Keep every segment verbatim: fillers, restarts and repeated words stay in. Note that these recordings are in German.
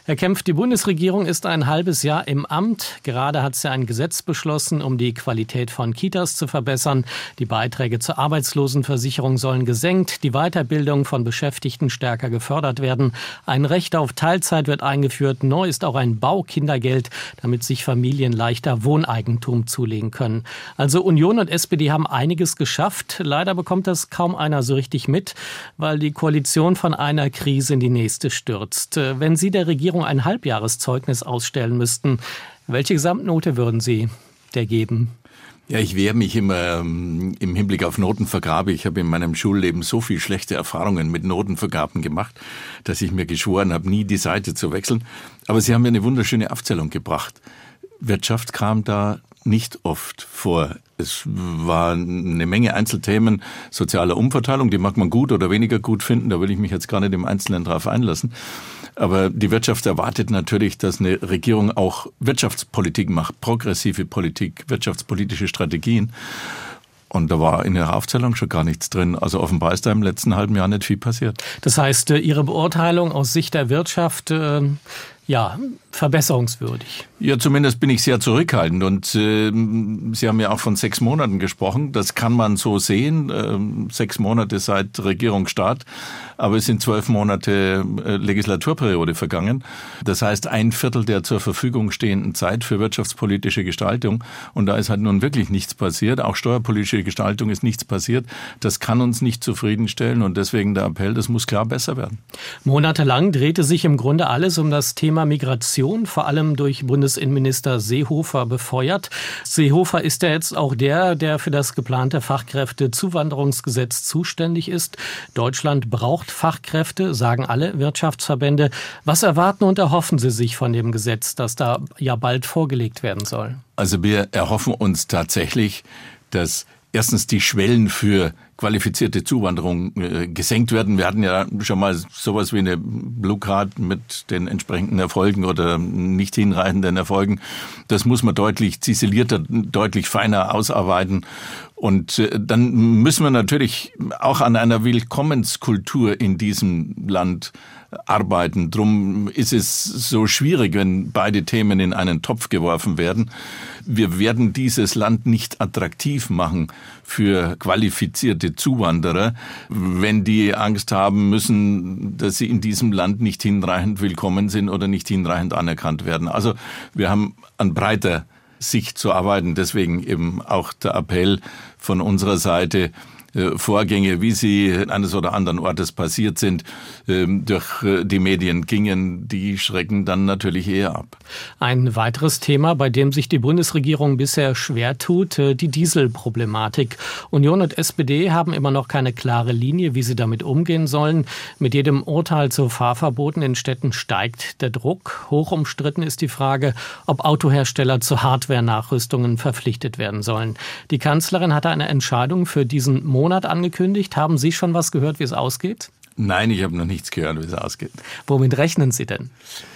Herr Kempf, die Bundesregierung ist ein halbes Jahr im Amt. Gerade hat sie ein Gesetz beschlossen, um die Qualität von Kitas zu verbessern. Die Beiträge zur Arbeitslosenversicherung sollen gesenkt, die Weiterbildung von Beschäftigten stärker gefördert werden. Ein Recht auf Teilzeit wird eingeführt. Neu ist auch ein Baukindergeld, damit sich Familien leichter Wohneigentum zulegen können. Also Union und S P D haben einiges geschafft. Leider bekommt das kaum einer so richtig mit, weil die Koalition von einer Krise in die nächste stürzt. Wenn Sie der Regierung ein Halbjahreszeugnis ausstellen müssten, welche Gesamtnote würden Sie der geben? Ja, ich wehre mich immer ähm, im Hinblick auf Notenvergabe. Ich habe in meinem Schulleben so viel schlechte Erfahrungen mit Notenvergaben gemacht, dass ich mir geschworen habe, nie die Seite zu wechseln. Aber Sie haben mir eine wunderschöne Aufzählung gebracht. Wirtschaft kam da nicht oft vor. Es war eine Menge Einzelthemen sozialer Umverteilung, die mag man gut oder weniger gut finden, da will ich mich jetzt gar nicht im Einzelnen drauf einlassen. Aber die Wirtschaft erwartet natürlich, dass eine Regierung auch Wirtschaftspolitik macht, progressive Politik, wirtschaftspolitische Strategien. Und da war in Ihrer Aufzählung schon gar nichts drin. Also offenbar ist da im letzten halben Jahr nicht viel passiert. Das heißt, Ihre Beurteilung aus Sicht der Wirtschaft, äh, ja, verbesserungswürdig. Ja, zumindest bin ich sehr zurückhaltend. Und äh, Sie haben ja auch von sechs Monaten gesprochen. Das kann man so sehen. Äh, sechs Monate seit Regierungsstart. Aber es sind zwölf Monate äh, Legislaturperiode vergangen. Das heißt, ein Viertel der zur Verfügung stehenden Zeit für wirtschaftspolitische Gestaltung. Und da ist halt nun wirklich nichts passiert. Auch steuerpolitische Gestaltung ist nichts passiert. Das kann uns nicht zufriedenstellen. Und deswegen der Appell, das muss klar besser werden. Monatelang drehte sich im Grunde alles um das Thema Migration, vor allem durch Bundesinnenminister Seehofer befeuert. Seehofer ist ja jetzt auch der, der für das geplante Fachkräftezuwanderungsgesetz zuständig ist. Deutschland braucht Fachkräfte, sagen alle Wirtschaftsverbände. Was erwarten und erhoffen Sie sich von dem Gesetz, das da ja bald vorgelegt werden soll? Also wir erhoffen uns tatsächlich, dass erstens die Schwellen für qualifizierte Zuwanderung äh, gesenkt werden. Wir hatten ja schon mal sowas wie eine Blue Card mit den entsprechenden Erfolgen oder nicht hinreichenden Erfolgen. Das muss man deutlich ziselierter, deutlich feiner ausarbeiten. Und äh, dann müssen wir natürlich auch an einer Willkommenskultur in diesem Land arbeiten. Drum ist es so schwierig, wenn beide Themen in einen Topf geworfen werden. Wir werden dieses Land nicht attraktiv machen für qualifizierte Zuwanderer, wenn die Angst haben müssen, dass sie in diesem Land nicht hinreichend willkommen sind oder nicht hinreichend anerkannt werden. Also wir haben an breiter Sicht zu arbeiten. Deswegen eben auch der Appell von unserer Seite, Vorgänge, wie sie eines oder anderen Ortes passiert sind, durch die Medien gingen, die schrecken dann natürlich eher ab. Ein weiteres Thema, bei dem sich die Bundesregierung bisher schwer tut, die Dieselproblematik. Union und S P D haben immer noch keine klare Linie, wie sie damit umgehen sollen. Mit jedem Urteil zu Fahrverboten in Städten steigt der Druck. Hoch umstritten ist die Frage, ob Autohersteller zu Hardware-Nachrüstungen verpflichtet werden sollen. Die Kanzlerin hatte eine Entscheidung für diesen Monat Monat angekündigt. Haben Sie schon was gehört, wie es ausgeht? Nein, ich habe noch nichts gehört, wie es ausgeht. Womit rechnen Sie denn?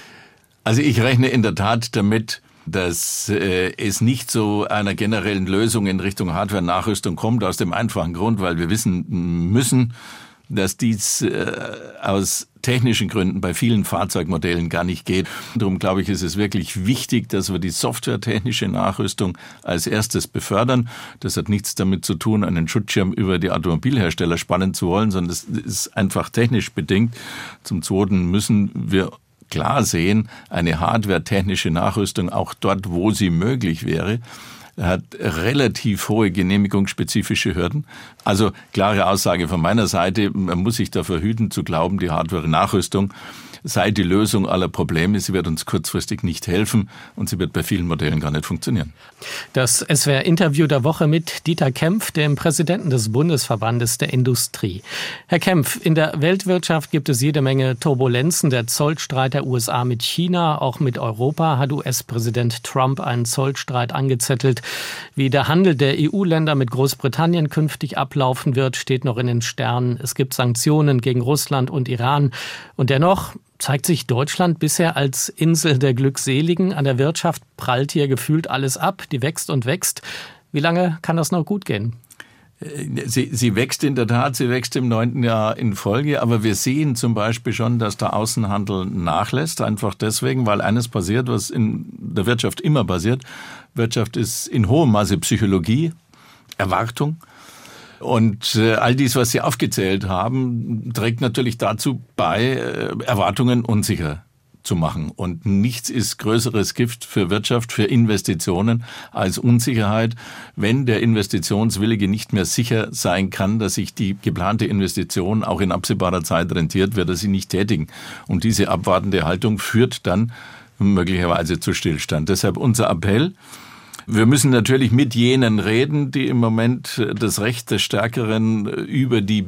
Also ich rechne in der Tat damit, dass äh, es nicht zu einer generellen Lösung in Richtung Hardware-Nachrüstung kommt, aus dem einfachen Grund, weil wir wissen müssen, dass dies äh, aus technischen Gründen bei vielen Fahrzeugmodellen gar nicht geht. Darum glaube ich, ist es wirklich wichtig, dass wir die softwaretechnische Nachrüstung als erstes befördern. Das hat nichts damit zu tun, einen Schutzschirm über die Automobilhersteller spannen zu wollen, sondern das ist einfach technisch bedingt. Zum Zweiten müssen wir klar sehen, eine hardwaretechnische Nachrüstung auch dort, wo sie möglich wäre, hat relativ hohe genehmigungsspezifische Hürden. Also klare Aussage von meiner Seite, man muss sich davor hüten zu glauben, die Hardware-Nachrüstung sei die Lösung aller Probleme. Sie wird uns kurzfristig nicht helfen und sie wird bei vielen Modellen gar nicht funktionieren. Das S W R-Interview der Woche mit Dieter Kempf, dem Präsidenten des Bundesverbandes der Industrie. Herr Kempf, in der Weltwirtschaft gibt es jede Menge Turbulenzen. Der Zollstreit der U S A mit China, auch mit Europa, hat U S-Präsident Trump einen Zollstreit angezettelt. Wie der Handel der E U-Länder mit Großbritannien künftig ablaufen wird, steht noch in den Sternen. Es gibt Sanktionen gegen Russland und Iran. Und dennoch zeigt sich Deutschland bisher als Insel der Glückseligen. An der Wirtschaft prallt hier gefühlt alles ab, die wächst und wächst. Wie lange kann das noch gut gehen? Sie, sie wächst in der Tat, sie wächst im neunten Jahr in Folge, aber wir sehen zum Beispiel schon, dass der Außenhandel nachlässt, einfach deswegen, weil eines passiert, was in der Wirtschaft immer passiert. Wirtschaft ist in hohem Maße Psychologie, Erwartung. Und äh, all dies, was Sie aufgezählt haben, trägt natürlich dazu bei, äh, Erwartungen unsicher zu machen. Und nichts ist größeres Gift für Wirtschaft, für Investitionen als Unsicherheit. Wenn der Investitionswillige nicht mehr sicher sein kann, dass sich die geplante Investition auch in absehbarer Zeit rentiert, wird er sie nicht tätigen. Und diese abwartende Haltung führt dann möglicherweise zu Stillstand. Deshalb unser Appell: Wir müssen natürlich mit jenen reden, die im Moment das Recht des Stärkeren über die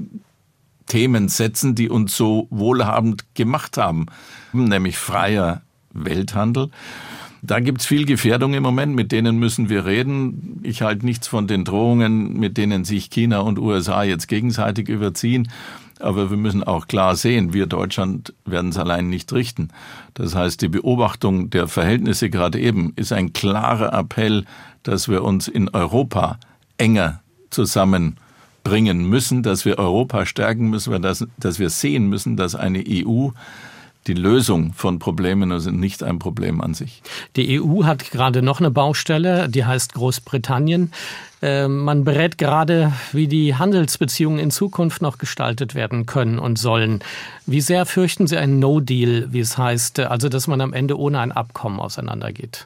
Themen setzen, die uns so wohlhabend gemacht haben, nämlich freier Welthandel. Da gibt's viel Gefährdung im Moment, mit denen müssen wir reden. Ich halte nichts von den Drohungen, mit denen sich China und U S A jetzt gegenseitig überziehen. Aber wir müssen auch klar sehen, wir Deutschland werden es allein nicht richten. Das heißt, die Beobachtung der Verhältnisse gerade eben ist ein klarer Appell, dass wir uns in Europa enger zusammenbringen müssen, dass wir Europa stärken müssen, dass, dass wir sehen müssen, dass eine E U die Lösung von Problemen ist, nicht ein Problem an sich. Die E U hat gerade noch eine Baustelle, die heißt Großbritannien. Äh, man berät gerade, wie die Handelsbeziehungen in Zukunft noch gestaltet werden können und sollen. Wie sehr fürchten Sie einen No-Deal, wie es heißt, also dass man am Ende ohne ein Abkommen auseinandergeht?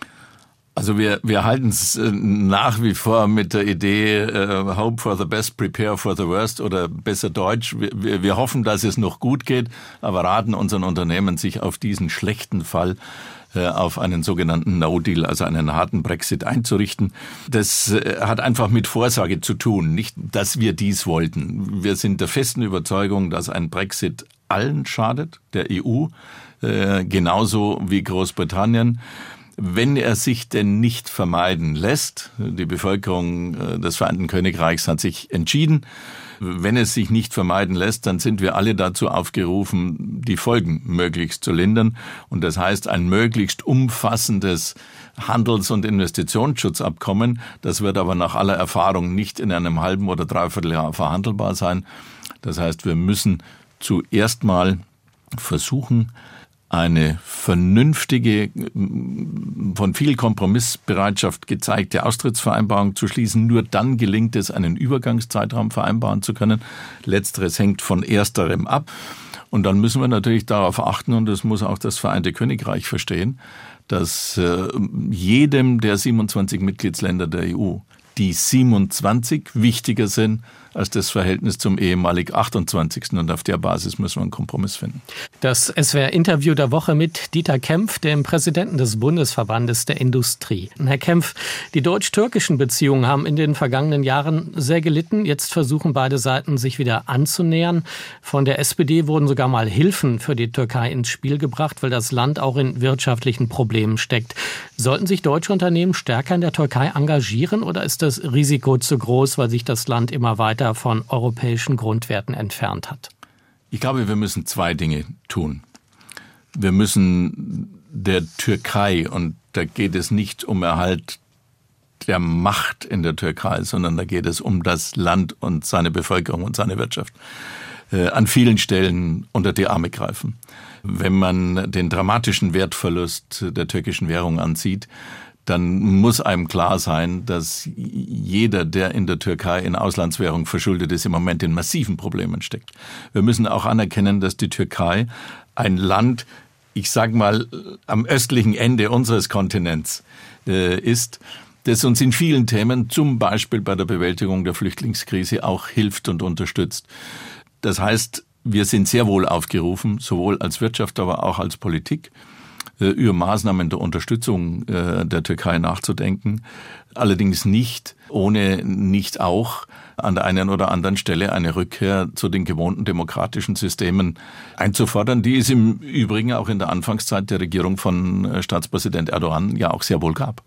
Also wir, wir halten es nach wie vor mit der Idee uh, Hope for the best, prepare for the worst, oder besser Deutsch. Wir, wir hoffen, dass es noch gut geht, aber raten unseren Unternehmen, sich auf diesen schlechten Fall, uh, auf einen sogenannten No-Deal, also einen harten Brexit einzurichten. Das uh, hat einfach mit Vorsorge zu tun, nicht, dass wir dies wollten. Wir sind der festen Überzeugung, dass ein Brexit allen schadet, der E U, uh, genauso wie Großbritannien. Wenn er sich denn nicht vermeiden lässt, die Bevölkerung des Vereinten Königreichs hat sich entschieden, wenn es sich nicht vermeiden lässt, dann sind wir alle dazu aufgerufen, die Folgen möglichst zu lindern. Und das heißt, ein möglichst umfassendes Handels- und Investitionsschutzabkommen, das wird aber nach aller Erfahrung nicht in einem halben oder dreiviertel Jahr verhandelbar sein. Das heißt, wir müssen zuerst mal versuchen, eine vernünftige, von viel Kompromissbereitschaft gezeigte Austrittsvereinbarung zu schließen. Nur dann gelingt es, einen Übergangszeitraum vereinbaren zu können. Letzteres hängt von ersterem ab. Und dann müssen wir natürlich darauf achten, und das muss auch das Vereinigte Königreich verstehen, dass äh, jedem der siebenundzwanzig Mitgliedsländer der E U die siebenundzwanzig wichtiger sind als das Verhältnis zum ehemalig achtundzwanzigsten Und auf der Basis müssen wir einen Kompromiss finden. Das S W R-Interview der Woche mit Dieter Kempf, dem Präsidenten des Bundesverbandes der Industrie. Herr Kempf, die deutsch-türkischen Beziehungen haben in den vergangenen Jahren sehr gelitten. Jetzt versuchen beide Seiten, sich wieder anzunähern. Von der S P D wurden sogar mal Hilfen für die Türkei ins Spiel gebracht, weil das Land auch in wirtschaftlichen Problemen steckt. Sollten sich deutsche Unternehmen stärker in der Türkei engagieren, oder ist das Risiko zu groß, weil sich das Land immer weiter von europäischen Grundwerten entfernt hat? Ich glaube, wir müssen zwei Dinge tun. Wir müssen der Türkei, und da geht es nicht um Erhalt der Macht in der Türkei, sondern da geht es um das Land und seine Bevölkerung und seine Wirtschaft, äh, an vielen Stellen unter die Arme greifen. Wenn man den dramatischen Wertverlust der türkischen Währung ansieht, dann muss einem klar sein, dass jeder, der in der Türkei in Auslandswährung verschuldet ist, im Moment in massiven Problemen steckt. Wir müssen auch anerkennen, dass die Türkei ein Land, ich sage mal, am östlichen Ende unseres Kontinents äh, ist, das uns in vielen Themen, zum Beispiel bei der Bewältigung der Flüchtlingskrise, auch hilft und unterstützt. Das heißt, wir sind sehr wohl aufgerufen, sowohl als Wirtschaft, aber auch als Politik, über Maßnahmen der Unterstützung der Türkei nachzudenken. Allerdings nicht, ohne nicht auch an der einen oder anderen Stelle eine Rückkehr zu den gewohnten demokratischen Systemen einzufordern, die es im Übrigen auch in der Anfangszeit der Regierung von Staatspräsident Erdogan ja auch sehr wohl gab.